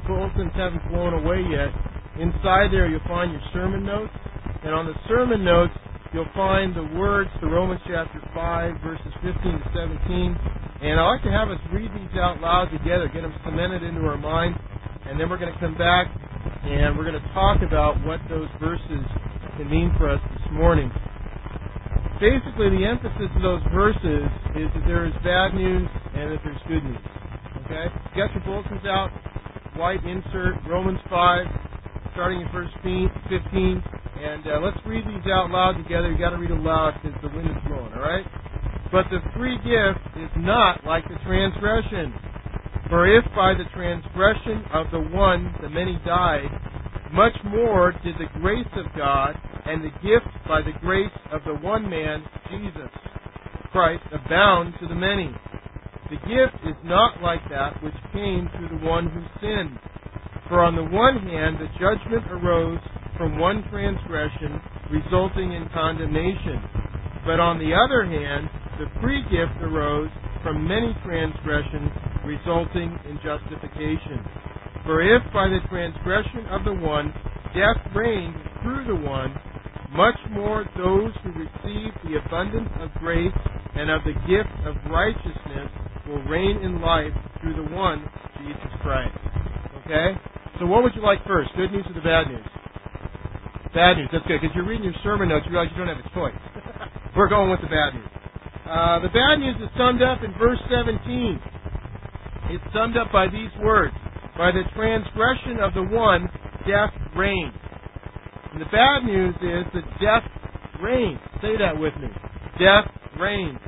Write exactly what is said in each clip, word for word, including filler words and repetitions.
bulletins haven't flown away yet, inside there you'll find your sermon notes. And on the sermon notes, you'll find the words to Romans chapter five, verses fifteen to seventeen. And I'd like to have us read these out loud together, get them cemented into our minds. And then we're going to come back and we're going to talk about what those verses can mean for us this morning. Basically, the emphasis of those verses is that there is bad news and that there's good news. Okay? You got your bulletins out, white insert, Romans five, starting in verse fifteen. And uh, let's read these out loud together. You got to read it loud because the wind is blowing, all right? But the free gift is not like the transgression. For if by the transgression of the one the many died, much more did the grace of God and the gift by the grace of the one man, Jesus Christ, abound to the many. The gift is not like that which came through the one who sinned. For on the one hand the judgment arose from one transgression, resulting in condemnation. But on the other hand, the free gift arose from many transgressions, resulting in justification. For if by the transgression of the one death reigned through the one, much more those who receive the abundance of grace and of the gift of righteousness will reign in life through the one, Jesus Christ. Okay? So what would you like first? Good news or the bad news? Bad news. That's good, because you're reading your sermon notes, you realize you don't have a choice. We're going with the bad news. Uh, the bad news is summed up in verse seventeen. It's summed up by these words. By the transgression of the one, death reigned. And the bad news is that death reigns. Say that with me. Death reigns.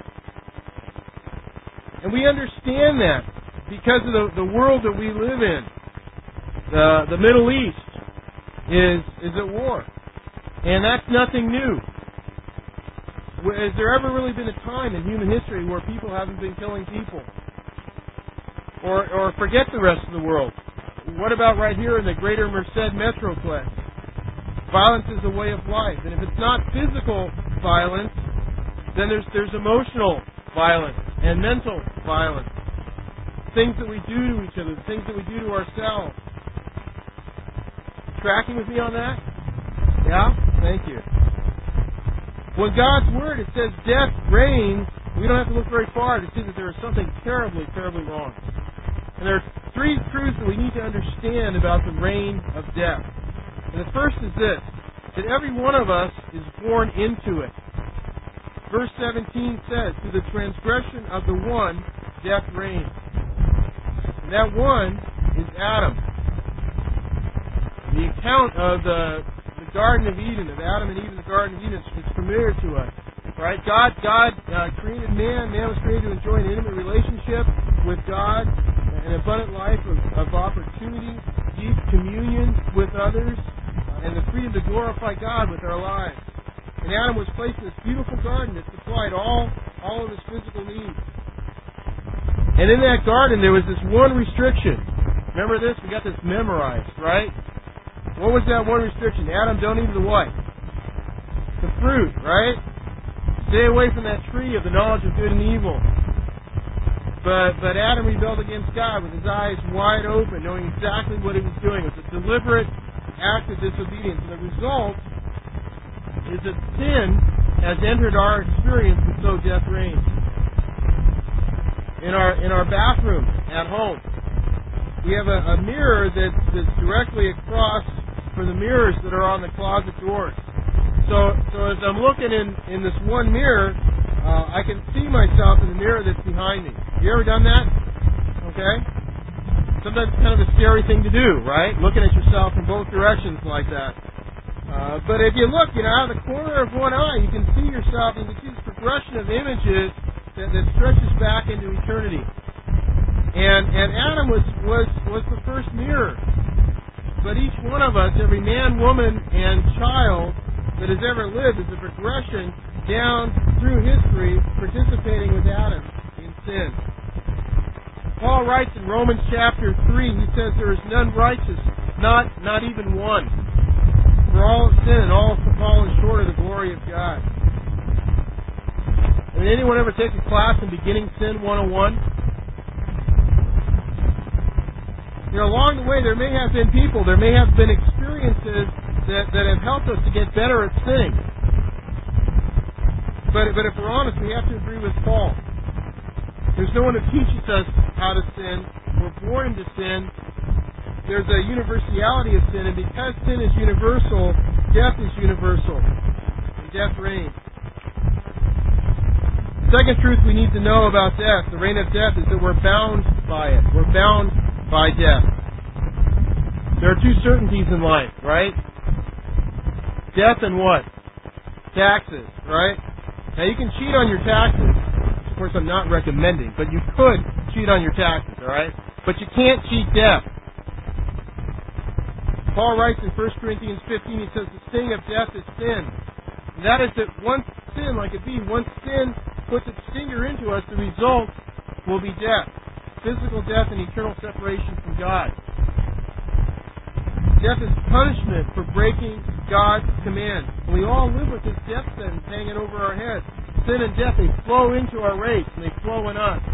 And we understand that because of the, the world that we live in. The, the Middle East is, is at war. And that's nothing new. Has there ever really been a time in human history where people haven't been killing people? Or, or forget the rest of the world. What about right here in the greater Merced Metroplex? Violence is a way of life. And if it's not physical violence, then there's, there's emotional violence and mental violence. Things that we do to each other, the things that we do to ourselves. Tracking with me on that? Yeah? Thank you. When God's Word, it says death reigns, we don't have to look very far to see that there is something terribly, terribly wrong. And there are three truths that we need to understand about the reign of death. And the first is this, that every one of us is born into it. Verse seventeen says, through the transgression of the one, death reigns. And that one is Adam. The account of the, the Garden of Eden, of Adam and Eve in the Garden of Eden, is familiar to us. Right? God, God uh, created man. Man was created to enjoy an intimate relationship with God, an abundant life of, of opportunity, deep communion with others, uh, and the freedom to glorify God with our lives. And Adam was placed in this beautiful garden that supplied all, all of his physical needs. And in that garden there was this one restriction. Remember this? We got this memorized, right? What was that one restriction? Adam, don't eat the what? The fruit, right? Stay away from that tree of the knowledge of good and evil. But but Adam rebelled against God with his eyes wide open, knowing exactly what he was doing. It was a deliberate act of disobedience. And the result is that sin has entered our experience, and so death reigns. In our in our bathroom at home, we have a, a mirror that's, that's directly across from the mirrors that are on the closet doors. So so as I'm looking in, in this one mirror, uh, I can see myself in the mirror that's behind me. You ever done that? Okay? Sometimes it's kind of a scary thing to do, right? Looking at yourself in both directions like that. Uh, but if you look, you know, out of the corner of one eye, you can see yourself, and you can see this progression of images that, that stretches back into eternity. And and Adam was, was, was the first mirror. But each one of us, every man, woman, and child that has ever lived, is a progression down through history, participating with Adam in sin. Paul writes in Romans chapter three, he says, there is none righteous, not, not even one. For all have sinned and all have fallen short of the glory of God. I mean, anyone ever take a class in Beginning Sin one oh one? You know, along the way there may have been people, there may have been experiences that, that have helped us to get better at sinning. But, but if we're honest, we have to agree with Paul. There's no one who teaches us how to sin. We're born into sin. There's a universality of sin, and because sin is universal, death is universal. And death reigns. Second truth we need to know about death, the reign of death, is that we're bound by it. We're bound by death. There are two certainties in life, right? Death and what? Taxes, right? Now you can cheat on your taxes. Of course, I'm not recommending, but you could cheat on your taxes, all right? But you can't cheat death. Paul writes in First Corinthians fifteen, he says, the sting of death is sin. And that is that once sin, like a bee, once sin puts its stinger into us, the result will be death. Physical death and eternal separation from God. Death is punishment for breaking God's command. And we all live with this death sentence hanging over our heads. Sin and death, they flow into our race, and they flow in us.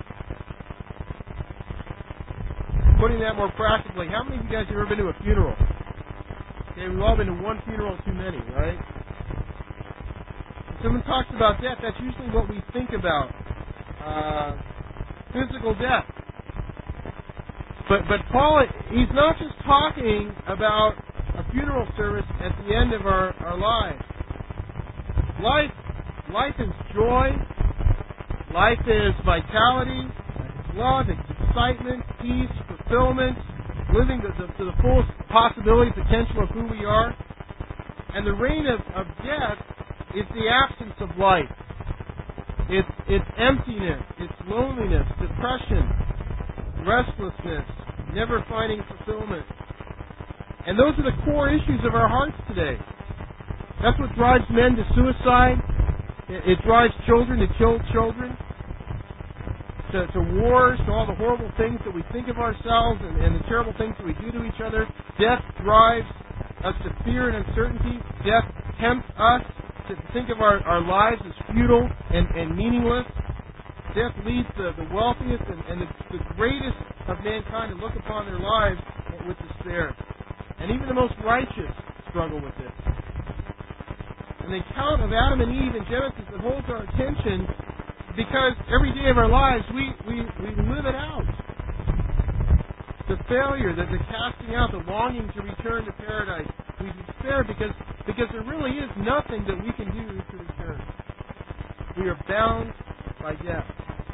Putting that more practically, how many of you guys have ever been to a funeral? Okay, we've all been to one funeral too many, right? When someone talks about death, that's usually what we think about. Uh, physical death. But but Paul, he's not just talking about a funeral service at the end of our, our lives. Life, life is joy. Life is vitality. It's love. It's excitement, peace, fulfillment, living to the, to the fullest possibility, potential of who we are. And the reign of, of death is the absence of life. It's, it's emptiness. It's loneliness, depression, restlessness, never finding fulfillment. And those are the core issues of our hearts today. That's what drives men to suicide. It, it drives children to kill children, to, to wars, to all the horrible things that we think of ourselves and, and the terrible things that we do to each other. Death drives us to fear and uncertainty. Death tempts us to think of our, our lives as futile and, and meaningless. Death leads the, the wealthiest and, and the, the greatest of mankind to look upon their lives with despair. And even the most righteous struggle with this. And the account of Adam and Eve in Genesis that holds our attention because every day of our lives we, we, we live it out. The failure, the, the casting out, the longing to return to paradise. We despair because, because there really is nothing that we can do to return. We are bound by death.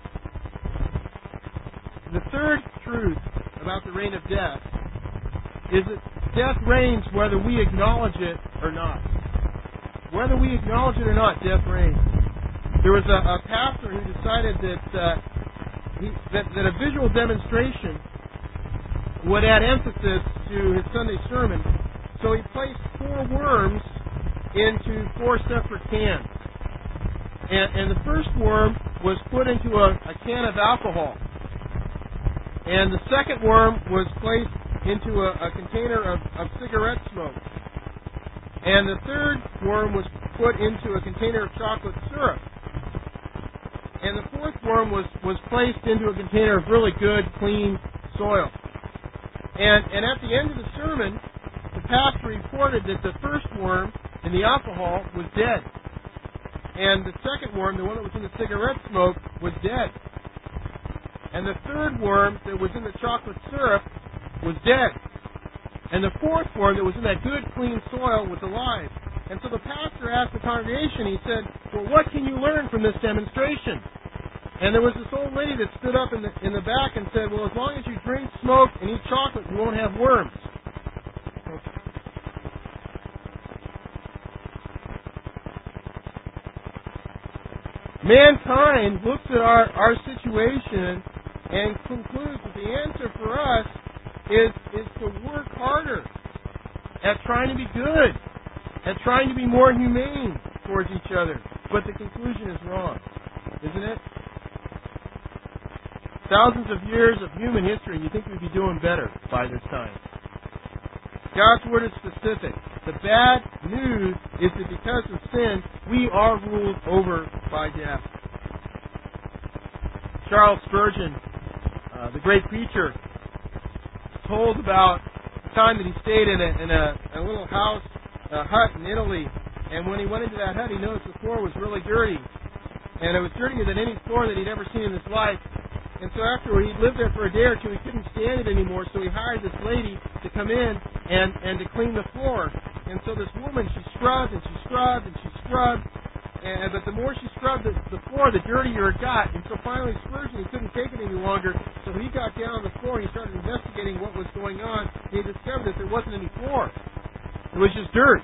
The third truth about the reign of death is that death reigns whether we acknowledge it or not. Whether we acknowledge it or not, death reigns. There was a, a pastor who decided that, uh, he, that that a visual demonstration would add emphasis to his Sunday sermon, so he placed four worms into four separate cans. And, and the first worm was put into a, a can of alcohol. And the second worm was placed into a, a container of, of cigarette smoke. And the third worm was put into a container of chocolate syrup. And the fourth worm was, was placed into a container of really good, clean soil. And, and at the end of the sermon, the pastor reported that the first worm in the alcohol was dead. And the second worm, the one that was in the cigarette smoke, was dead. And the third worm that was in the chocolate syrup was dead. And the fourth worm that was in that good, clean soil was alive. And so the pastor asked the congregation, he said, well, what can you learn from this demonstration? And there was this old lady that stood up in the, in the back and said, well, as long as you drink smoke and eat chocolate, you won't have worms. Mankind looks at our, our situation and concludes that the answer for us is, is to work harder at trying to be good, at trying to be more humane towards each other. But the conclusion is wrong, isn't it? Thousands of years of human history, and you think we'd be doing better by this time. God's Word is specific. The bad news is that because of sin, we are ruled over by death. Charles Spurgeon, uh, the great preacher, told about the time that he stayed in a, in a, a little house, a hut in Italy. And when he went into that hut, he noticed the floor was really dirty. And it was dirtier than any floor that he'd ever seen in his life. And so after he'd lived there for a day or two, he couldn't stand it anymore, so he hired this lady to come in and, and to clean the floor. And so this woman, she scrubbed and she scrubbed and she scrubbed. And, but the more she scrubbed the, the floor, the dirtier it got. And so finally Spurgeon, he couldn't take it any longer, so he got down on the floor and he started investigating what was going on. And he discovered that there wasn't any floor. It was just dirt.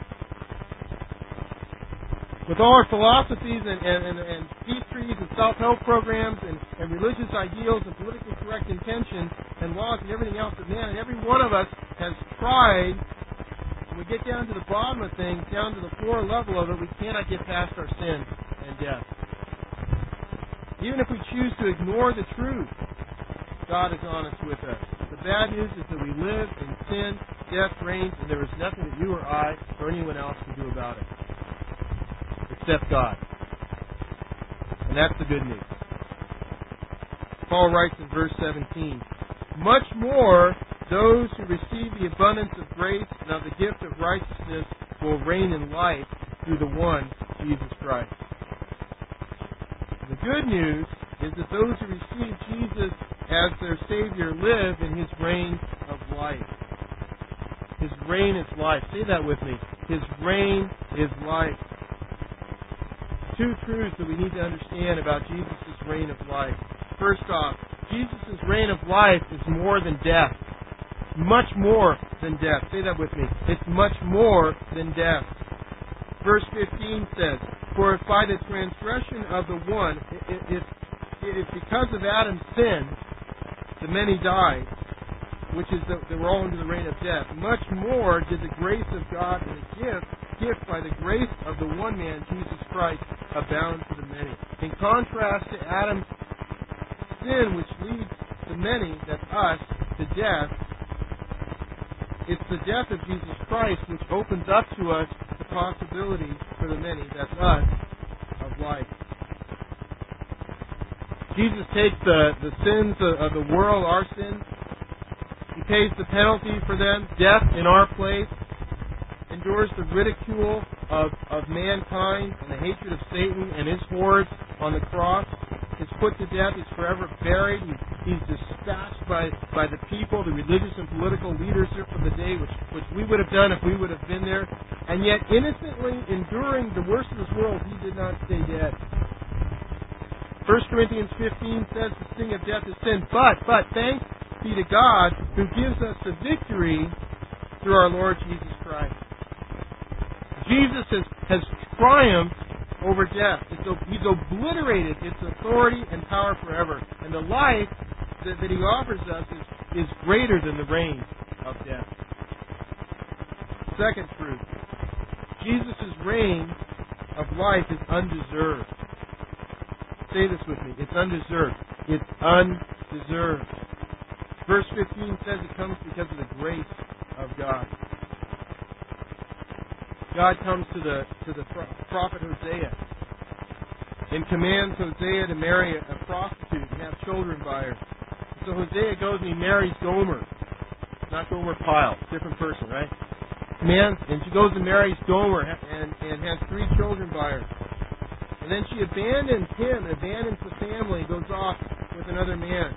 With all our philosophies and, and, and, and peace treaties and self-help programs and, and religious ideals and politically correct intentions and laws and everything else that man and every one of us has tried, when we get down to the bottom of things, down to the floor level of it, we cannot get past our sin and death. Even if we choose to ignore the truth, God is honest with us. The bad news is that we live in sin, death reigns, and there is nothing that you or I or anyone else can do about it. Except God. And that's the good news. Paul writes in verse seventeen, much more those who receive the abundance of grace and of the gift of righteousness will reign in life through the one, Jesus Christ. The good news is that those who receive Jesus as their Savior live in His reign of life. His reign is life. Say that with me. His reign is life. Two truths that we need to understand about Jesus' reign of life. First off, Jesus' reign of life is more than death. Much more than death. Say that with me. It's much more than death. Verse fifteen says, for if by the transgression of the one, it, it, it is because of Adam's sin, the many died, which is that they were all under the reign of death. Much more did the grace of God and the gift, gift by the grace of the one man, Jesus Christ, abound to the many. In contrast to Adam's sin, which leads the many, that's us, to death, it's the death of Jesus Christ which opens up to us the possibility for the many, that's us, of life. Jesus takes the, the sins of, of the world, our sins. He pays the penalty for them, death in our place, endures the ridicule of, of mankind and the hatred of Satan and his hordes on the cross, is put to death, he's forever buried, he's, he's dispatched by, by the people, the religious and political leadership of the day, which, which we would have done if we would have been there, and yet innocently enduring the worst of this world, he did not stay dead. First Corinthians fifteen says the sting of death is sin, but, but, thanks be to God who gives us the victory through our Lord Jesus Christ. Jesus has, has triumphed over death. It's, he's obliterated its authority and power forever. And the life that, that He offers us is, is greater than the reign of death. Second truth, Jesus' reign of life is undeserved. Say this with me. It's undeserved. It's undeserved. Verse fifteen says it comes because of the grace of God. God comes to the to the prophet Hosea and commands Hosea to marry a, a prostitute and have children by her. So Hosea goes and he marries Gomer. Not Gomer Pyle, different person, right? Man, and she goes and marries Gomer and, and has three children by her. And then she abandons him, abandons the family, and goes off with another man.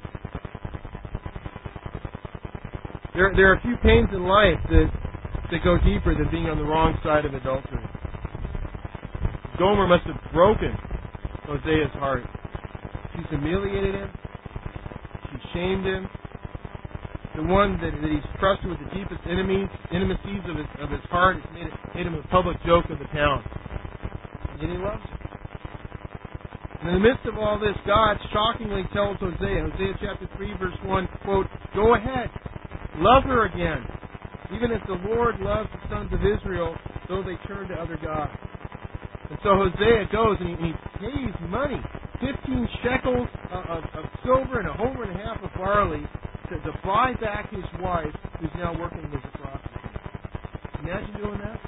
There, there are a few pains in life that, that go deeper than being on the wrong side of adultery. Gomer must have broken Hosea's heart. She's humiliated him. She shamed him. The one that, that he's trusted with the deepest enemies, intimacies of his, of his heart has made, it, made him a public joke of the town. And yet he loves her. And in the midst of all this, God shockingly tells Hosea, Hosea chapter three, verse one, quote, go ahead, love her again, even as the Lord loves the sons of Israel, though they turn to other gods. And so Hosea goes and he, he pays money, fifteen shekels of, of silver and a homer and a half of barley to, to buy back his wife, who's now working as a prostitute. Imagine doing that.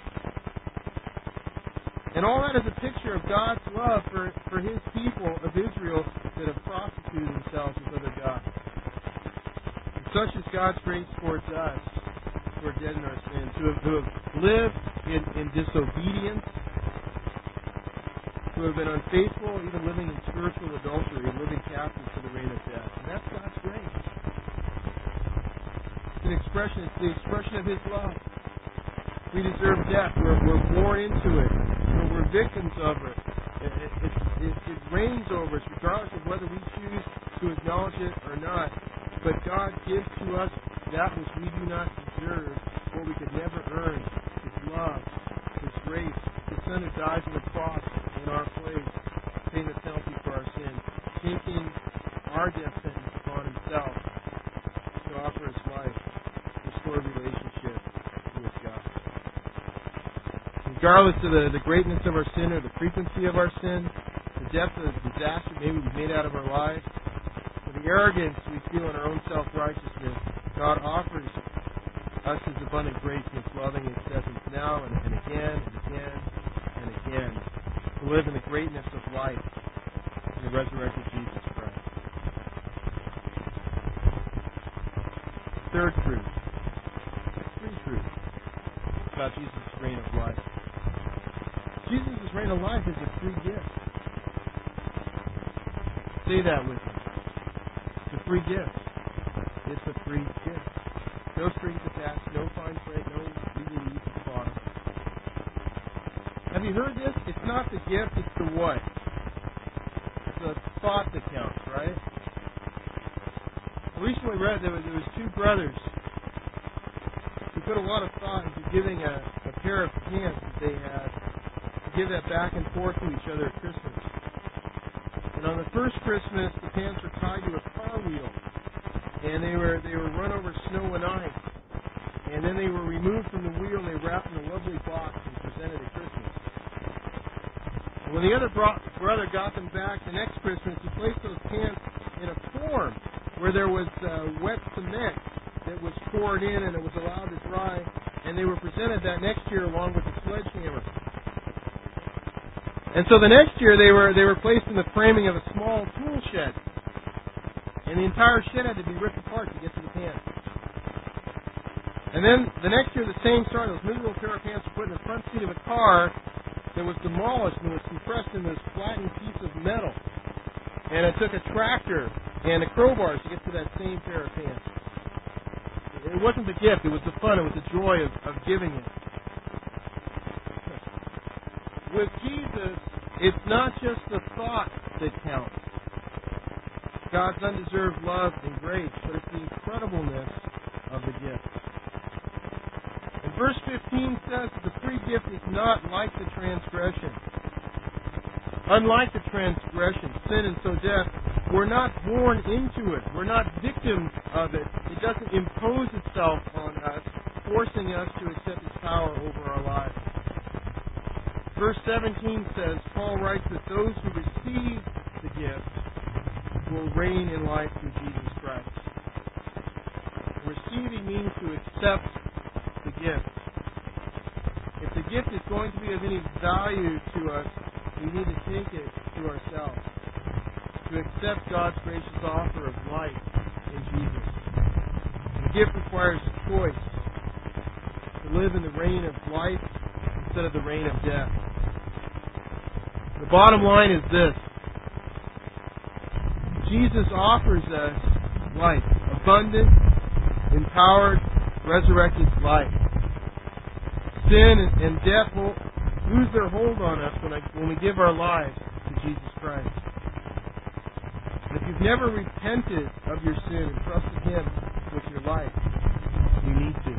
And all that is a picture of God's love for, for His people of Israel that have prostituted themselves with other gods. And Such is God's grace towards us who are dead in our sins, who have, who have lived in, in disobedience, who have been unfaithful, even living in spiritual adultery and living captive to the reign of death. And that's God's grace. It's an expression, it's the expression of His love. We deserve death. We're, we're born into it. We're, we're victims of it. It, it, it, it. it reigns over us regardless of whether we choose to acknowledge it or not. But God gives to us that which we do not deserve, what we could never earn. His love, His grace, His Son who dies on the cross in our place, paying the penalty for our sin, taking our death sentence upon Himself to offer His life, restore relationship with God. Regardless of the, the greatness of our sin or the frequency of our sin, the depth of the disaster maybe we've made out of our lives, or the arrogance we feel in our own self-righteousness, God offers us His abundant grace and His loving acceptance now and, and again and again and again to live in the greatness of life in the resurrected Jesus Christ. Third truth. Three truths about Jesus' reign of life. Jesus' reign of life is a free gift. Say that with me. It's a free gift. It's a free gift. No strings attached, no fine print, no legalese at the bottom. Have you heard this? It's not the gift, it's the what. It's the thought that counts, right? I recently read there was, there was two brothers who put a lot of thought into giving a, a pair of pants that they had to give that back and forth to each other at Christmas. And on the first Christmas, the pants were tied to a car wheel. And they were they were run over snow and ice. And then they were removed from the wheel and they wrapped in a lovely box and presented at Christmas. And when the other bro- brother got them back the next Christmas, he placed those pants in a form where there was uh, wet cement that was poured in and it was allowed to dry. And they were presented that next year along with a sledgehammer. And so the next year they were they were placed in the framing of a small tool shed. And the entire shed had to be ripped apart to get to the pants. And then the next year, the same story. Those miserable pair of pants were put in the front seat of a car that was demolished and was compressed into this flattened piece of metal. And it took a tractor and a crowbar to get to that same pair of pants. It wasn't the gift. It was the fun. It was the joy of, of giving it. With Jesus, it's not just the thought that counts. God's undeserved love and grace, but it's the incredibleness of the gift. And verse fifteen says that the free gift is not like the transgression. Unlike the transgression, sin and so death, we're not born into it. We're not victims of it. It doesn't impose itself on us, forcing us to accept its power over our lives. Verse seventeen says, Paul writes that those who receive the gift will reign in life through Jesus Christ. Receiving means to accept the gift. If the gift is going to be of any value to us, we need to take it to ourselves. To accept God's gracious offer of life in Jesus. The gift requires choice. To live in the reign of life instead of the reign of death. The bottom line is this. Jesus offers us life, abundant, empowered, resurrected life. Sin and death will lose their hold on us when, I, when we give our lives to Jesus Christ. And if you've never repented of your sin and trusted Him with your life, you need to.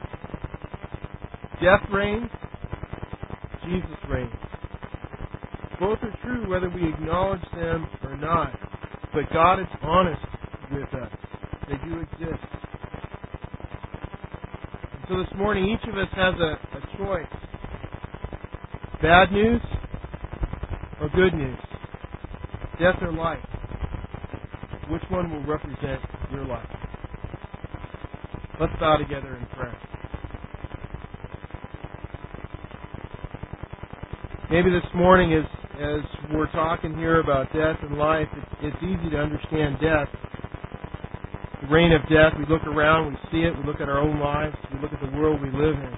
Death reigns, Jesus reigns. Both are true whether we acknowledge them or not. But God is honest with us. They do exist. And so this morning, each of us has a, a choice. Bad news or good news? Death or life? Which one will represent your life? Let's bow together in prayer. Maybe this morning, as, as we're talking here about death and life, it's, it's easy to understand death. the reign of death. We look around, we see it, we look at our own lives, we look at the world we live in.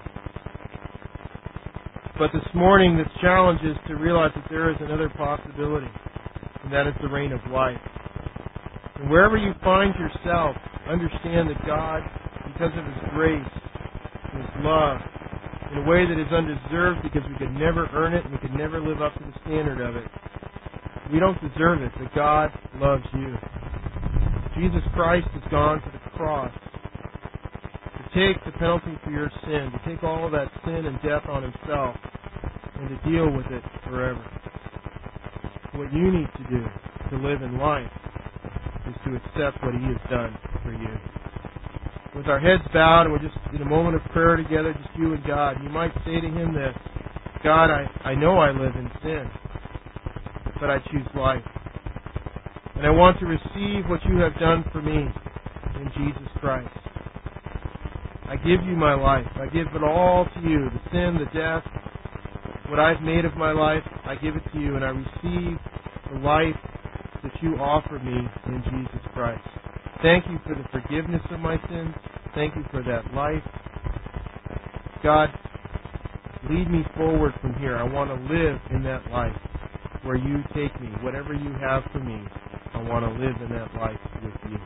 But this morning, this challenge is to realize that there is another possibility, and that is the reign of life. And wherever you find yourself, understand that God, because of His grace, His love, in a way that is undeserved because we could never earn it and we could never live up to the standard of it. We don't deserve it, but God loves you. Jesus Christ has gone to the cross to take the penalty for your sin, to take all of that sin and death on Himself, and to deal with it forever. What you need to do to live in life is to accept what He has done for you. With our heads bowed and we're just in a moment of prayer together, just you and God, you might say to Him this: God, I, I know I live in sin, but I choose life. And I want to receive what you have done for me in Jesus Christ. I give you my life. I give it all to you. The sin, the death, what I've made of my life, I give it to you, and I receive the life that you offer me in Jesus Christ. Thank you for the forgiveness of my sins. Thank you for that life. God, lead me forward from here. I want to live in that life where you take me. Whatever you have for me, I want to live in that life with you.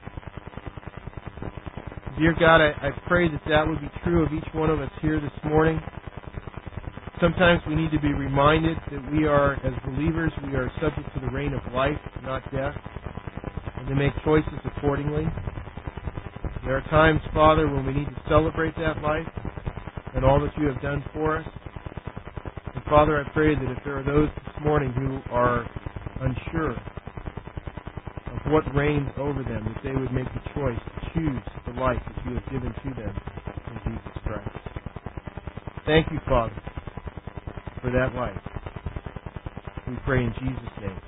Dear God, I, I pray that that would be true of each one of us here this morning. Sometimes we need to be reminded that we are, as believers, we are subject to the reign of life, not death, and to make choices accordingly. There are times, Father, when we need to celebrate that life and all that you have done for us. And Father, I pray that if there are those this morning who are unsure of what reigns over them, that they would make the choice to choose the life that you have given to them in Jesus Christ. Thank you, Father, for that life. We pray in Jesus' name.